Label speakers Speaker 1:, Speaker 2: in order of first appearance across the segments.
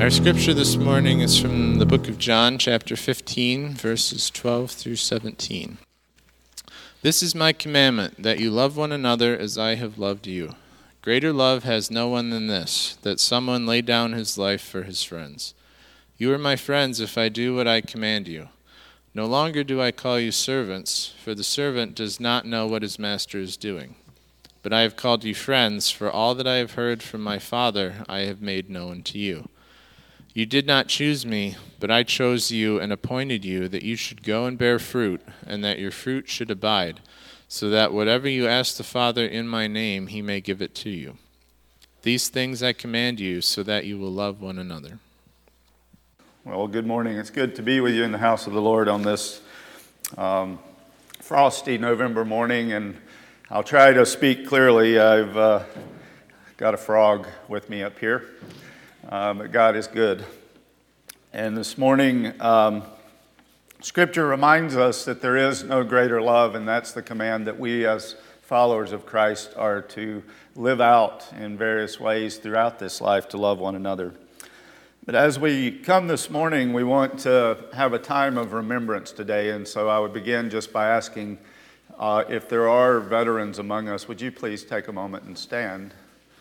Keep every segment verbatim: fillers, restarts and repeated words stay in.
Speaker 1: Our scripture this morning is from the book of John, chapter fifteen, verses twelve through seventeen. This is my commandment, that you love one another as I have loved you. Greater love has no one than this, that someone lay down his life for his friends. You are my friends if I do what I command you. No longer do I call you servants, for the servant does not know what his master is doing. But I have called you friends, for all that I have heard from my Father I have made known to you. You did not choose me, but I chose you and appointed you that you should go and bear fruit, and that your fruit should abide, so that whatever you ask the Father in my name, he may give it to you. These things I command you, so that you will love one another.
Speaker 2: Well, good morning. It's good to be with you in the house of the Lord on this um, frosty November morning, and I'll try to speak clearly. I've uh, got a frog with me up here. Uh, but God is good. And this morning, um, Scripture reminds us that there is no greater love, and that's the command that we as followers of Christ are to live out in various ways throughout this life, to love one another. But as we come this morning, we want to have a time of remembrance today, and so I would begin just by asking uh, if there are veterans among us, would you please take a moment and stand?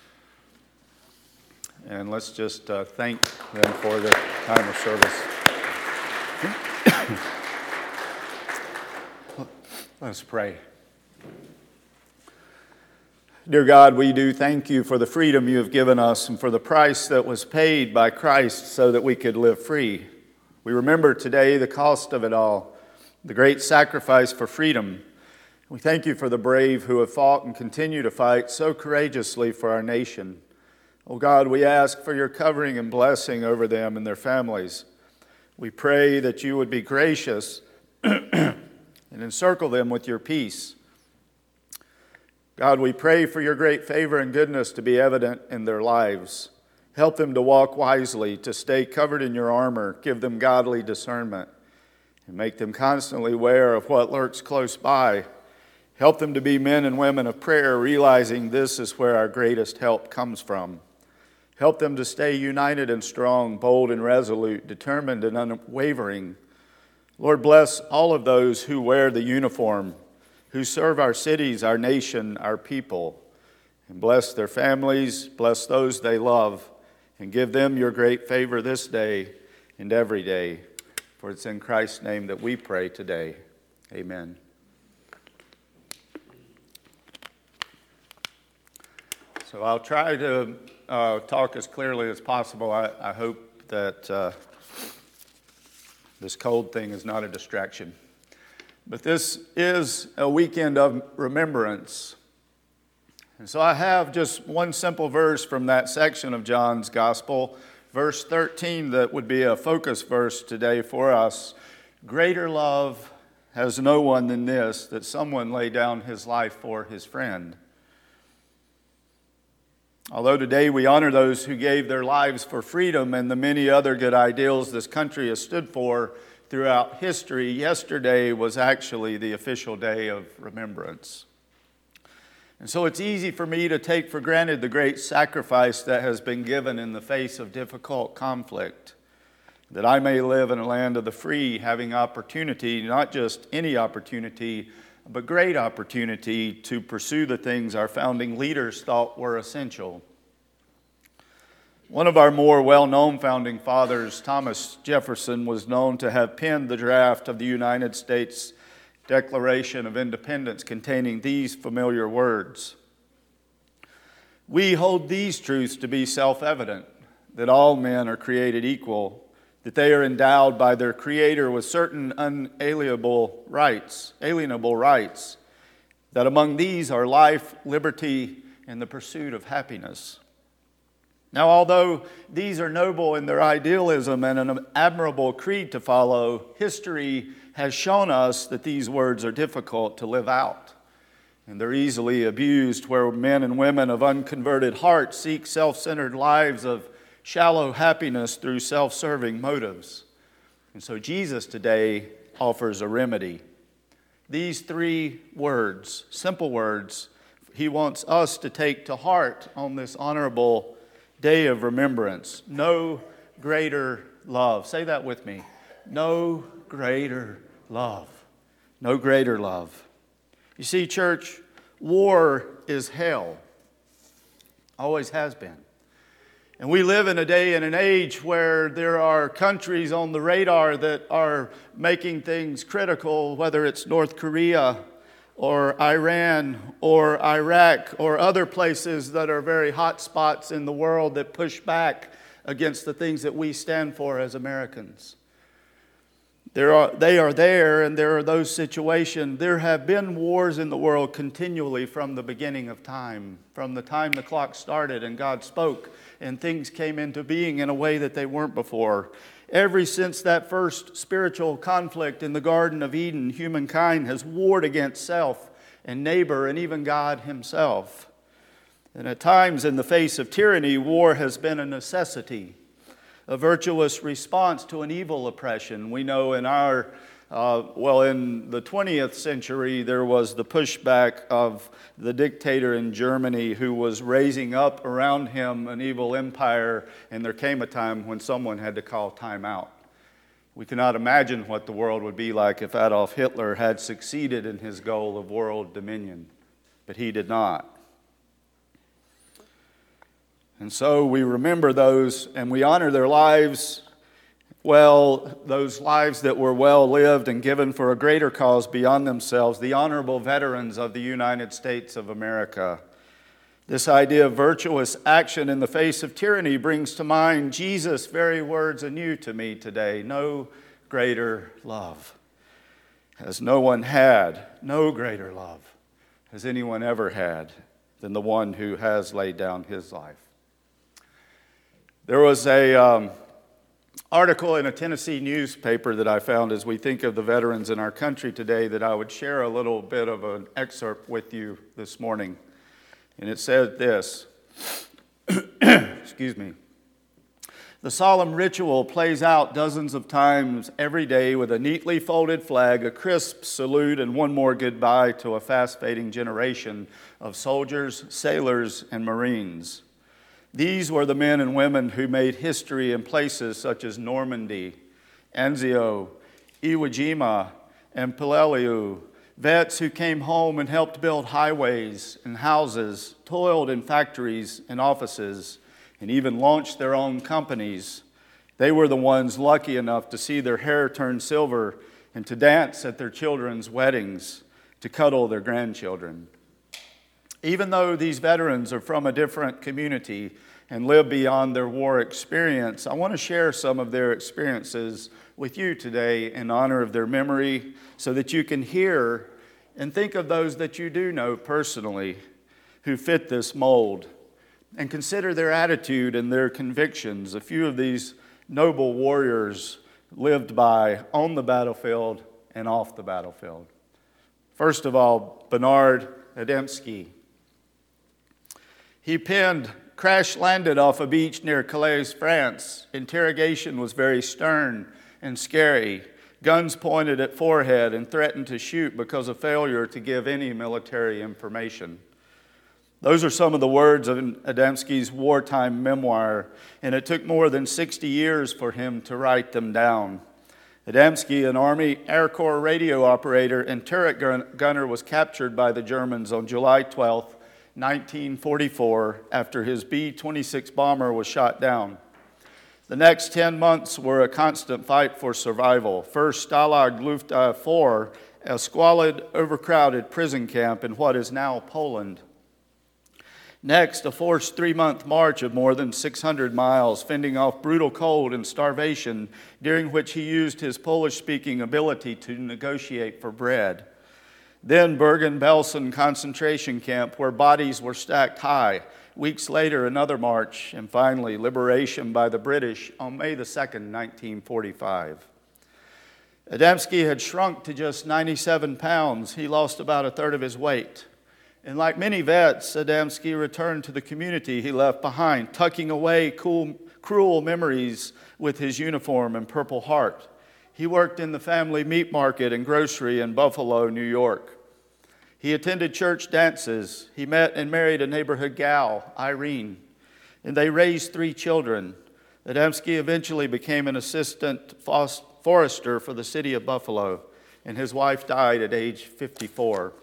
Speaker 2: And let's just uh, thank them for their time of service. Let's pray. Dear God, we do thank you for the freedom you have given us and for the price that was paid by Christ so that we could live free. We remember today the cost of it all, the great sacrifice for freedom. We thank you for the brave who have fought and continue to fight so courageously for our nation. Oh God, we ask for your covering and blessing over them and their families. We pray that you would be gracious and encircle them with your peace. God, we pray for your great favor and goodness to be evident in their lives. Help them to walk wisely, to stay covered in your armor. Give them godly discernment and make them constantly aware of what lurks close by. Help them to be men and women of prayer, realizing this is where our greatest help comes from. Help them to stay united and strong, bold and resolute, determined and unwavering. Lord, bless all of those who wear the uniform, who serve our cities, our nation, our people. And bless their families, bless those they love, and give them your great favor this day and every day. For it's in Christ's name that we pray today. Amen. So I'll try to uh, talk as clearly as possible. I, I hope that uh, this cold thing is not a distraction. But this is a weekend of remembrance. And so I have just one simple verse from that section of John's Gospel, verse thirteen, that would be a focus verse today for us. Greater love has no one than this, that someone lay down his life for his friend. Although today we honor those who gave their lives for freedom and the many other good ideals this country has stood for throughout history, yesterday was actually the official day of remembrance. And so it's easy for me to take for granted the great sacrifice that has been given in the face of difficult conflict, that I may live in a land of the free, having opportunity, not just any opportunity, but great opportunity to pursue the things our founding leaders thought were essential. One of our more well-known founding fathers, Thomas Jefferson, was known to have penned the draft of the United States Declaration of Independence containing these familiar words. We hold these truths to be self-evident, that all men are created equal, that they are endowed by their Creator with certain unalienable rights, alienable rights, that among these are life, liberty, and the pursuit of happiness. Now, although these are noble in their idealism and an admirable creed to follow, history has shown us that these words are difficult to live out, and they're easily abused where men and women of unconverted hearts seek self-centered lives of shallow happiness through self-serving motives. And so Jesus today offers a remedy. These three words, simple words, he wants us to take to heart on this honorable day of remembrance. Know greater love. Say that with me. No greater love. No greater love. You see, church, war is hell. Always has been. And we live in a day and an age where there are countries on the radar that are making things critical, whether it's North Korea or Iran or Iraq or other places that are very hot spots in the world that push back against the things that we stand for as Americans. There are, they are there, and there are those situations. There have been wars in the world continually from the beginning of time, from the time the clock started and God spoke and things came into being in a way that they weren't before. Ever since that first spiritual conflict in the Garden of Eden, humankind has warred against self and neighbor and even God himself. And at times, in the face of tyranny, war has been a necessity, a virtuous response to an evil oppression. We know in our, uh, well, in the twentieth century, there was the pushback of the dictator in Germany who was raising up around him an evil empire, and there came a time when someone had to call time out. We cannot imagine what the world would be like if Adolf Hitler had succeeded in his goal of world dominion, but he did not. And so we remember those and we honor their lives, well, those lives that were well lived and given for a greater cause beyond themselves, the honorable veterans of the United States of America. This idea of virtuous action in the face of tyranny brings to mind Jesus' very words anew to me today. No greater love has no one had, no greater love has anyone ever had than the one who has laid down his life. There was a um, article in a Tennessee newspaper that I found as we think of the veterans in our country today that I would share a little bit of an excerpt with you this morning. And it said this, excuse me, the solemn ritual plays out dozens of times every day with a neatly folded flag, a crisp salute, and one more goodbye to a fast-fading generation of soldiers, sailors, and Marines. These were the men and women who made history in places such as Normandy, Anzio, Iwo Jima, and Peleliu. Vets who came home and helped build highways and houses, toiled in factories and offices, and even launched their own companies. They were the ones lucky enough to see their hair turn silver and to dance at their children's weddings, to cuddle their grandchildren. Even though these veterans are from a different community and live beyond their war experience, I want to share some of their experiences with you today in honor of their memory so that you can hear and think of those that you do know personally who fit this mold and consider their attitude and their convictions. A few of these noble warriors lived by on the battlefield and off the battlefield. First of all, Bernard Adamski. He penned, crash landed off a beach near Calais, France. Interrogation was very stern and scary. Guns pointed at forehead and threatened to shoot because of failure to give any military information. Those are some of the words of Adamski's wartime memoir, and it took more than sixty years for him to write them down. Adamski, an Army Air Corps radio operator and turret gunner, was captured by the Germans on July twelfth, nineteen forty-four, after his B twenty-six bomber was shot down. The next ten months were a constant fight for survival. First, Stalag Luft four, a squalid, overcrowded prison camp in what is now Poland. Next, a forced three-month march of more than six hundred miles, fending off brutal cold and starvation, during which he used his Polish-speaking ability to negotiate for bread. Then Bergen-Belsen concentration camp, where bodies were stacked high. Weeks later, another march, and finally, liberation by the British on May the second, nineteen forty-five. Adamski had shrunk to just ninety-seven pounds. He lost about a third of his weight. And like many vets, Adamski returned to the community he left behind, tucking away cool, cruel memories with his uniform and Purple Heart. He worked in the family meat market and grocery in Buffalo, New York. He attended church dances. He met and married a neighborhood gal, Irene, and they raised three children. Adamski eventually became an assistant forester for the city of Buffalo, and his wife died at age fifty-four.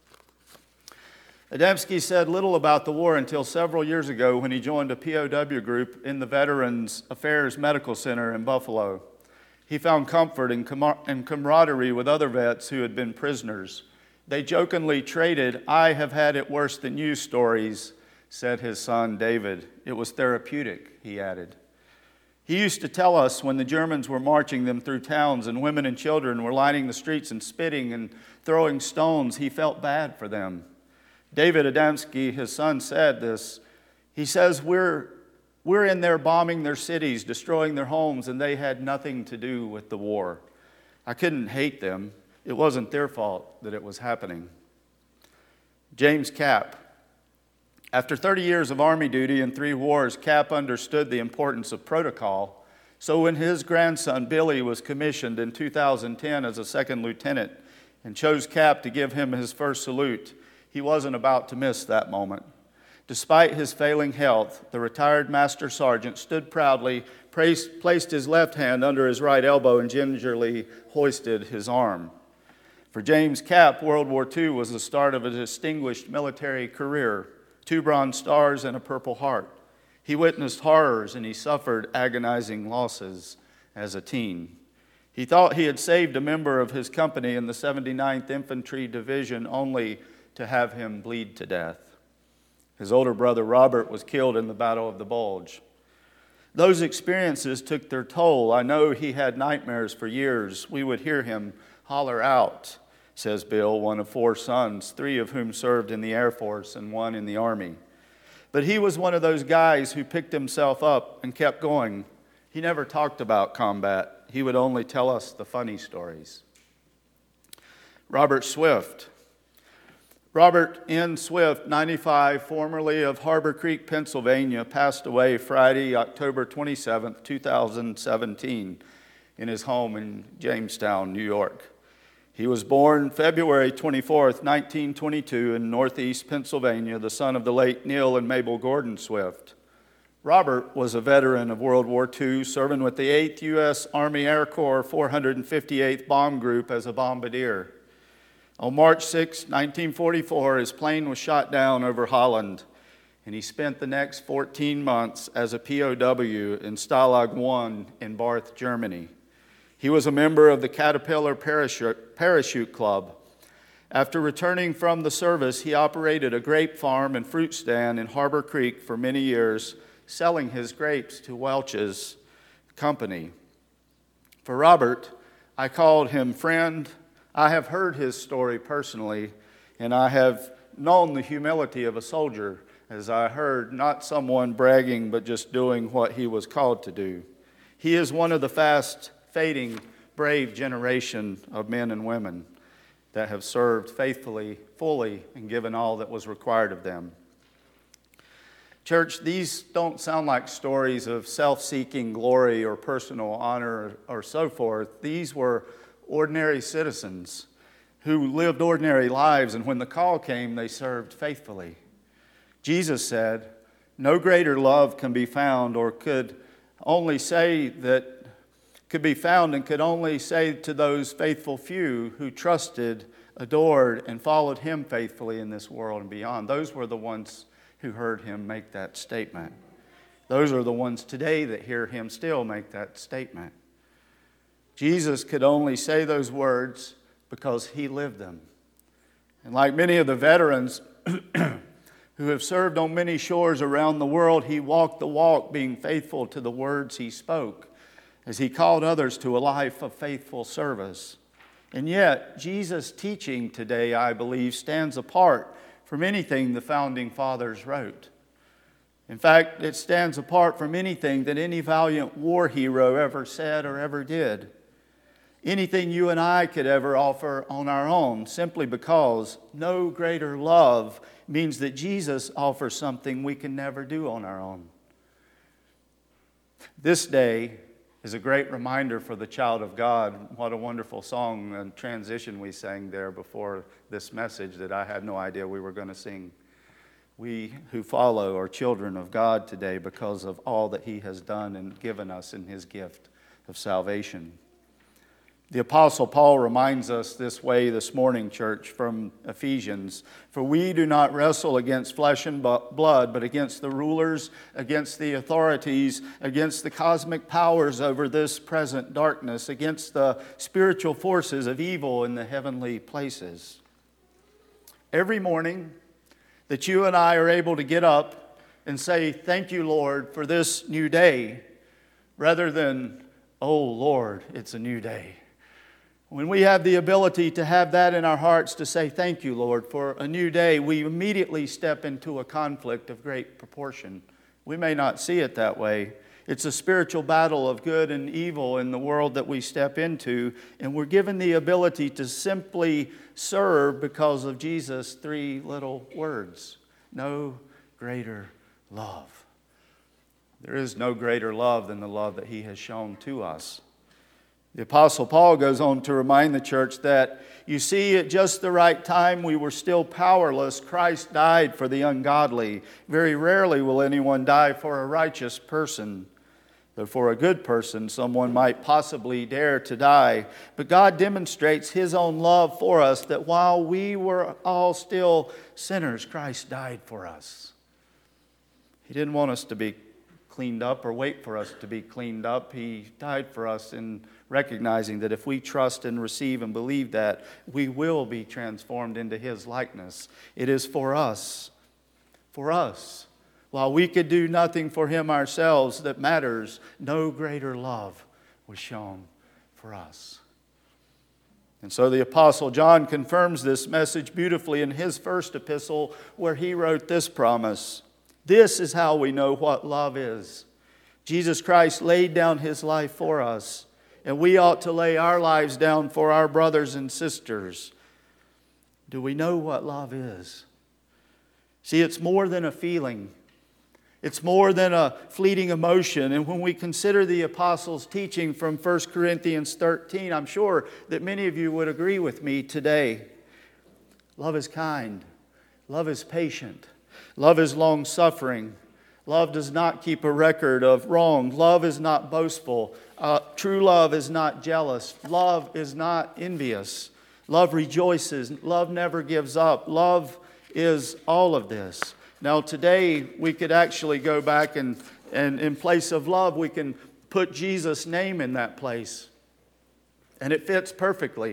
Speaker 2: Adamski said little about the war until several years ago when he joined a P O W group in the Veterans Affairs Medical Center in Buffalo. He found comfort and camaraderie with other vets who had been prisoners. They jokingly traded, "I have had it worse than you" stories, said his son David. It was therapeutic, he added. He used to tell us when the Germans were marching them through towns and women and children were lining the streets and spitting and throwing stones, he felt bad for them. David Adamski, his son, said this. He says, we're, we're in there bombing their cities, destroying their homes, and they had nothing to do with the war. I couldn't hate them. It wasn't their fault that it was happening. James Capp. After thirty years of Army duty and three wars, Capp understood the importance of protocol. So when his grandson, Billy, was commissioned in two thousand ten as a second lieutenant and chose Capp to give him his first salute, he wasn't about to miss that moment. Despite his failing health, the retired master sergeant stood proudly, placed his left hand under his right elbow, and gingerly hoisted his arm. For James Capp, World War Two was the start of a distinguished military career. Two Bronze Stars and a Purple Heart. He witnessed horrors and he suffered agonizing losses as a teen. He thought he had saved a member of his company in the seventy-ninth Infantry Division only to have him bleed to death. His older brother Robert was killed in the Battle of the Bulge. Those experiences took their toll. I know he had nightmares for years. We would hear him holler out, says Bill, one of four sons, three of whom served in the Air Force and one in the Army. But he was one of those guys who picked himself up and kept going. He never talked about combat. He would only tell us the funny stories. Robert Swift. Robert N. Swift, ninety-five, formerly of Harbor Creek, Pennsylvania, passed away Friday, October twenty-seventh, two thousand seventeen, in his home in Jamestown, New York. He was born February twenty-fourth, nineteen twenty-two, in northeast Pennsylvania, the son of the late Neil and Mabel Gordon Swift. Robert was a veteran of World War Two, serving with the eighth U S Army Air Corps four hundred fifty-eighth Bomb Group as a bombardier. On March sixth, nineteen forty-four, his plane was shot down over Holland, and he spent the next fourteen months as a P O W in Stalag one in Barth, Germany. He was a member of the Caterpillar Parachute, Parachute Club. After returning from the service, he operated a grape farm and fruit stand in Harbor Creek for many years, selling his grapes to Welch's company. For Robert, I called him friend. I have heard his story personally, and I have known the humility of a soldier, as I heard not someone bragging, but just doing what he was called to do. He is one of the fast fading, brave generation of men and women that have served faithfully, fully, and given all that was required of them. Church, these don't sound like stories of self-seeking glory or personal honor or so forth. These were ordinary citizens who lived ordinary lives, and when the call came, they served faithfully. Jesus said, "No greater love can be found or could only say that could be found and could only say to those faithful few who trusted, adored, and followed him faithfully in this world and beyond." Those were the ones who heard him make that statement. Those are the ones today that hear him still make that statement. Jesus could only say those words because he lived them. And like many of the veterans who have served on many shores around the world, he walked the walk, being faithful to the words he spoke, as he called others to a life of faithful service. And yet, Jesus' teaching today, I believe, stands apart from anything the founding fathers wrote. In fact, it stands apart from anything that any valiant war hero ever said or ever did. Anything you and I could ever offer on our own, simply because no greater love means that Jesus offers something we can never do on our own. This day is a great reminder for the child of God. What a wonderful song and transition we sang there before this message that I had no idea we were going to sing. We who follow are children of God today because of all that He has done and given us in His gift of salvation. The Apostle Paul reminds us this way this morning, church, from Ephesians. For we do not wrestle against flesh and blood, but against the rulers, against the authorities, against the cosmic powers over this present darkness, against the spiritual forces of evil in the heavenly places. Every morning that you and I are able to get up and say, thank you, Lord, for this new day, rather than, oh, Lord, it's a new day. When we have the ability to have that in our hearts to say, thank you, Lord, for a new day, we immediately step into a conflict of great proportion. We may not see it that way. It's a spiritual battle of good and evil in the world that we step into, and we're given the ability to simply serve because of Jesus' three little words. No greater love. There is no greater love than the love that He has shown to us. The Apostle Paul goes on to remind the church that, you see, at just the right time we were still powerless. Christ died for the ungodly. Very rarely will anyone die for a righteous person. Though for a good person, someone might possibly dare to die. But God demonstrates His own love for us, that while we were all still sinners, Christ died for us. He didn't want us to be cleaned up or wait for us to be cleaned up. He died for us in recognizing that if we trust and receive and believe that, we will be transformed into His likeness. It is for us. For us. While we could do nothing for Him ourselves that matters, no greater love was shown for us. And so the Apostle John confirms this message beautifully in his first epistle, where he wrote this promise. This is how we know what love is. Jesus Christ laid down His life for us, and we ought to lay our lives down for our brothers and sisters. Do we know what love is? See, it's more than a feeling. It's more than a fleeting emotion. And when we consider the apostles' teaching from First Corinthians thirteen, I'm sure that many of you would agree with me today. Love is kind. Love is patient. Love is long-suffering. Love does not keep a record of wrong. Love is not boastful. Uh, true love is not jealous. Love is not envious. Love rejoices. Love never gives up. Love is all of this. Now today we could actually go back and, and in place of love we can put Jesus' name in that place. And it fits perfectly.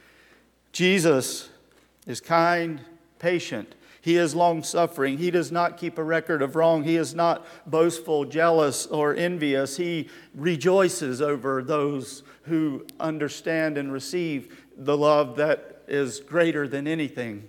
Speaker 2: Jesus is kind, patient. He is long-suffering. He does not keep a record of wrong. He is not boastful, jealous, or envious. He rejoices over those who understand and receive the love that is greater than anything.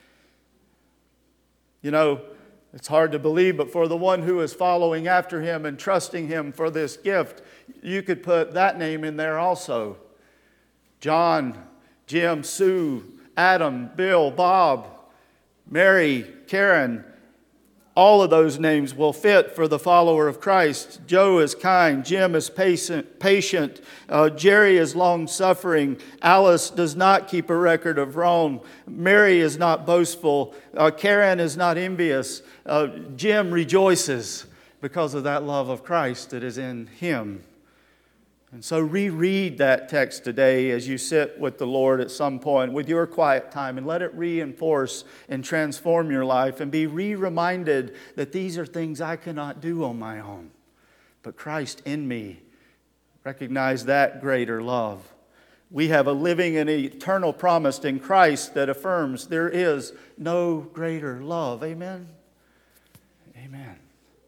Speaker 2: You know, it's hard to believe, but for the one who is following after Him and trusting Him for this gift, you could put that name in there also. John, Jim, Sue, Adam, Bill, Bob, Mary, Karen, all of those names will fit for the follower of Christ. Joe is kind. Jim is patient. patient. Uh, Jerry is long-suffering. Alice does not keep a record of wrong. Mary is not boastful. Uh, Karen is not envious. Uh, Jim rejoices because of that love of Christ that is in him. And so reread that text today as you sit with the Lord at some point with your quiet time, and let it reinforce and transform your life, and be re-reminded that these are things I cannot do on my own. But Christ in me, recognize that greater love. We have a living and eternal promise in Christ that affirms there is no greater love. Amen? Amen.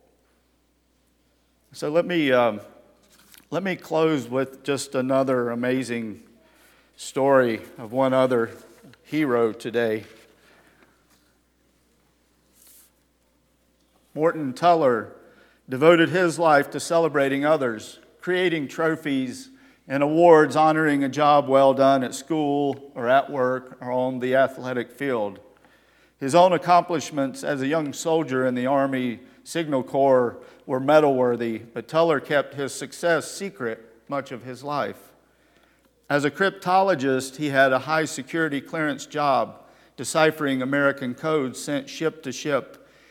Speaker 2: So let me... Um, Let me close with just another amazing story of one other hero today. Morton Tuller devoted his life to celebrating others, creating trophies and awards honoring a job well done at school or at work or on the athletic field. His own accomplishments as a young soldier in the Army Signal Corps were medal-worthy, but Tuller kept his success secret much of his life. As a cryptologist, he had a high-security clearance job, deciphering American codes sent ship to ship.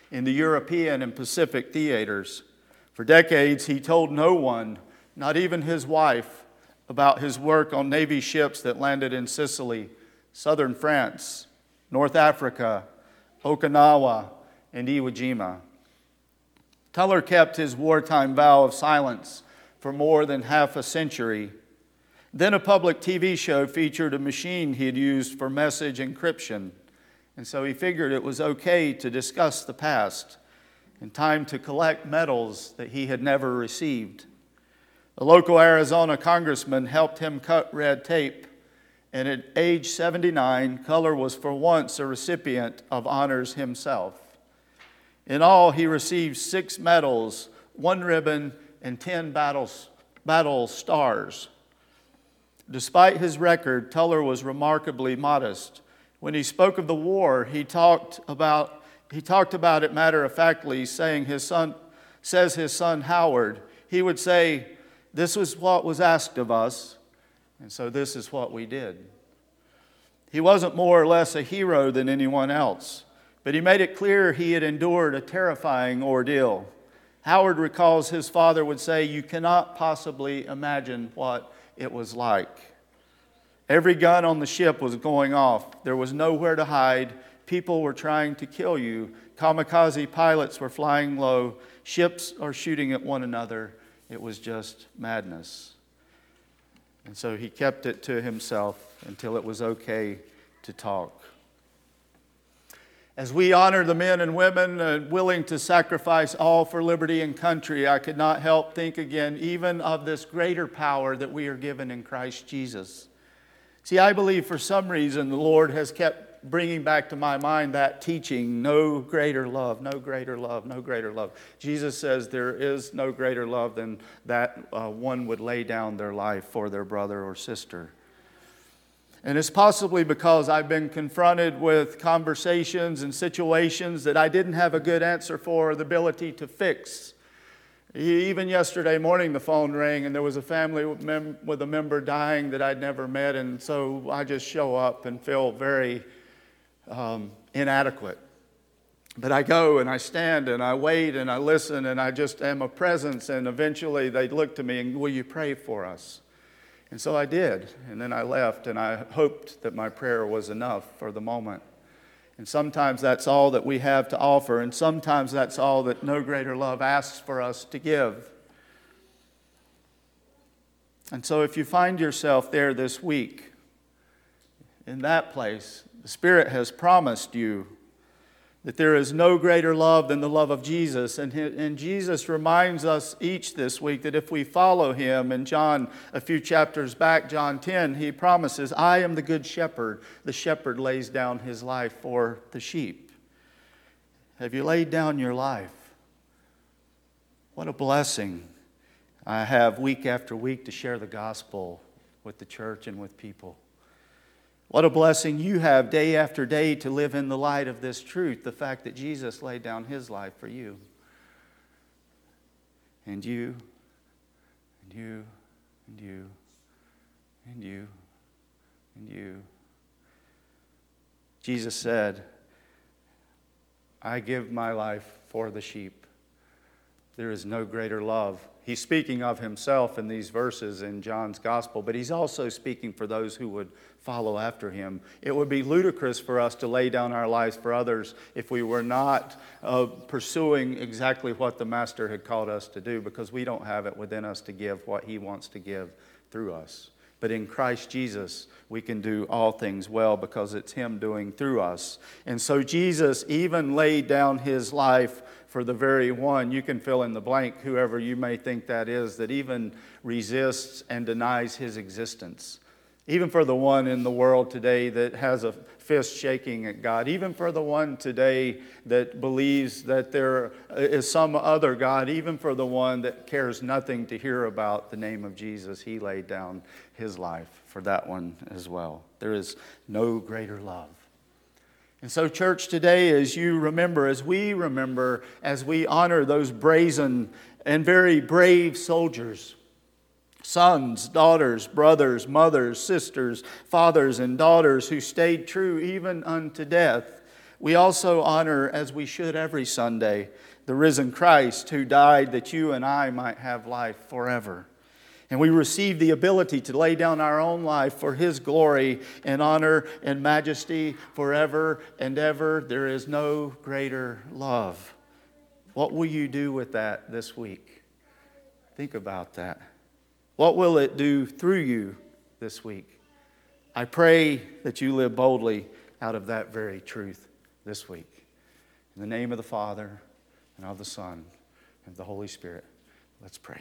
Speaker 2: in the European and Pacific theaters. For decades, he told no one, not even his wife, about his work on Navy ships that landed in Sicily, southern France, North Africa, Okinawa, and Iwo Jima. Teller kept his wartime vow of silence for more than half a century. Then a public T V show featured a machine he had used for message encryption, and so he figured it was okay to discuss the past and time to collect medals that he had never received. A local Arizona congressman helped him cut red tape, and at age seventy-nine, Teller was for once a recipient of honors himself. In all, he received six medals, one ribbon, and ten battles, battle stars. Despite his record, Teller was remarkably modest. When he spoke of the war, he talked about he talked about it matter-of-factly, saying his son says his son Howard. He would say, "This was what was asked of us, and so this is what we did." He wasn't more or less a hero than anyone else, but he made it clear he had endured a terrifying ordeal. Howard recalls his father would say, "You cannot possibly imagine what it was like." Every gun on the ship was going off. There was nowhere to hide. People were trying to kill you. Kamikaze pilots were flying low. Ships are shooting at one another. It was just madness. And so he kept it to himself until it was okay to talk. As we honor the men and women uh, willing to sacrifice all for liberty and country, I could not help think again even of this greater power that we are given in Christ Jesus. See, I believe for some reason the Lord has kept bringing back to my mind that teaching, no greater love, no greater love, no greater love. Jesus says there is no greater love than that uh, one would lay down their life for their brother or sister. And it's possibly because I've been confronted with conversations and situations that I didn't have a good answer for or the ability to fix. Even yesterday morning, the phone rang, and there was a family with a member dying that I'd never met, and so I just show up and feel very um, inadequate. But I go and I stand and I wait and I listen and I just am a presence, and eventually they look to me and, "Will you pray for us?" And so I did, and then I left, and I hoped that my prayer was enough for the moment. And sometimes that's all that we have to offer, and sometimes that's all that no greater love asks for us to give. And so if you find yourself there this week, in that place, the Spirit has promised you that there is no greater love than the love of Jesus. And, and Jesus reminds us each this week that if we follow Him, in John, a few chapters back, John ten, He promises, "I am the good shepherd. The shepherd lays down his life for the sheep." Have you laid down your life? What a blessing I have week after week to share the gospel with the church and with people. What a blessing you have day after day to live in the light of this truth, the fact that Jesus laid down His life for you. And you, and you, and you, and you, and you. Jesus said, "I give my life for the sheep." There is no greater love. He's speaking of Himself in these verses in John's Gospel, but He's also speaking for those who would follow after Him. It would be ludicrous for us to lay down our lives for others if we were not uh, pursuing exactly what the Master had called us to do, because we don't have it within us to give what He wants to give through us. But in Christ Jesus, we can do all things well because it's Him doing through us. And so Jesus even laid down His life for the very one, you can fill in the blank, whoever you may think that is, that even resists and denies His existence. Even for the one in the world today that has a fist shaking at God. Even for the one today that believes that there is some other God. Even for the one that cares nothing to hear about the name of Jesus. He laid down His life for that one as well. There is no greater love. And so, church, today, as you remember, as we remember, as we honor those brazen and very brave soldiers, sons, daughters, brothers, mothers, sisters, fathers, and daughters who stayed true even unto death, We also honor, as we should every Sunday, the risen Christ who died that you and I might have life forever. And we receive the ability to lay down our own life for His glory and honor and majesty forever and ever. There is no greater love. What will you do with that this week? Think about that. What will it do through you this week? I pray that you live boldly out of that very truth this week. In the name of the Father, and of the Son, and of the Holy Spirit, let's pray.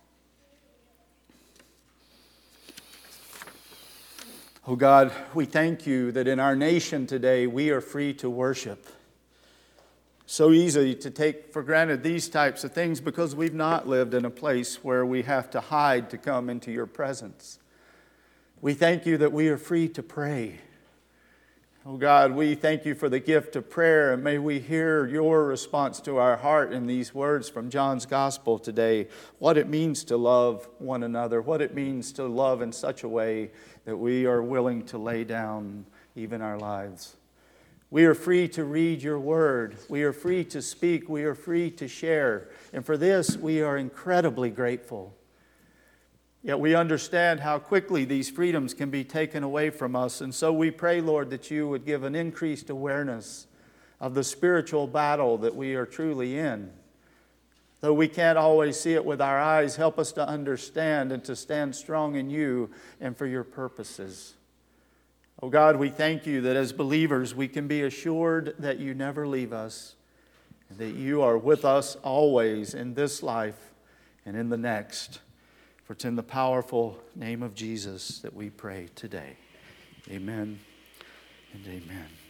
Speaker 2: Oh God, we thank you that in our nation today we are free to worship. So easy to take for granted these types of things because we've not lived in a place where we have to hide to come into your presence. We thank you that we are free to pray. Oh God, we thank you for the gift of prayer, and may we hear your response to our heart in these words from John's Gospel today. What it means to love one another, what it means to love in such a way that we are willing to lay down even our lives. We are free to read your word. We are free to speak. We are free to share. And for this, we are incredibly grateful. Yet we understand how quickly these freedoms can be taken away from us. And so we pray, Lord, that you would give an increased awareness of the spiritual battle that we are truly in. Though we can't always see it with our eyes, help us to understand and to stand strong in you and for your purposes. Oh God, we thank you that as believers we can be assured that you never leave us and that you are with us always in this life and in the next. For it's in the powerful name of Jesus that we pray today. Amen and amen.